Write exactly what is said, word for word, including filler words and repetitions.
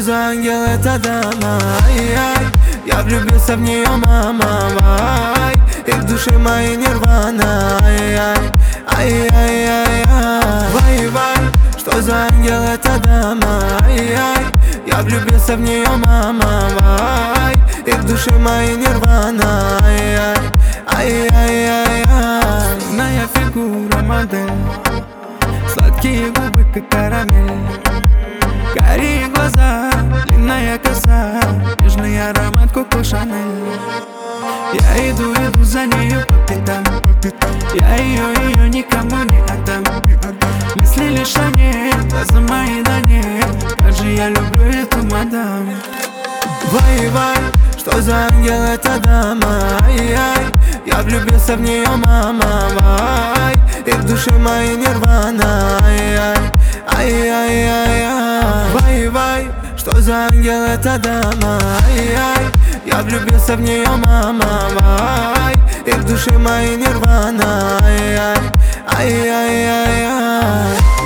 что за ангел эта дама, ай-яй. Я влюбился в нее, мама, вай. И в душе моей нирвана, ай-яй, ай-яй-яй-яй. Вай-вай, что за ангел эта дама, ай-яй. Я влюбился в нее, мама, вай. И в душе моей нирвана, ай-яй, ай-яй-яй-яй. Моя фигура модель, сладкие губы как карамель, карие глаза, длинная коса, нежный аромат Коко Шанель. Я иду, иду за нею по пятам, я ее, ее никому не отдам. Мысли лишь о ней, глаза мои на ней, как же я люблю эту мадам. Вай-вай, что за ангел эта дама, ай-яй. Я влюбился в нее, мама, вай. И в душе моей нирвана, ай-яй, ай-яй-яй-яй. Вай-вай, что за ангел эта дама, ай-яй. Я влюбился в нее, мама, вай. И в душе моей нирвана, ай-яй, ай-яй-яй-яй.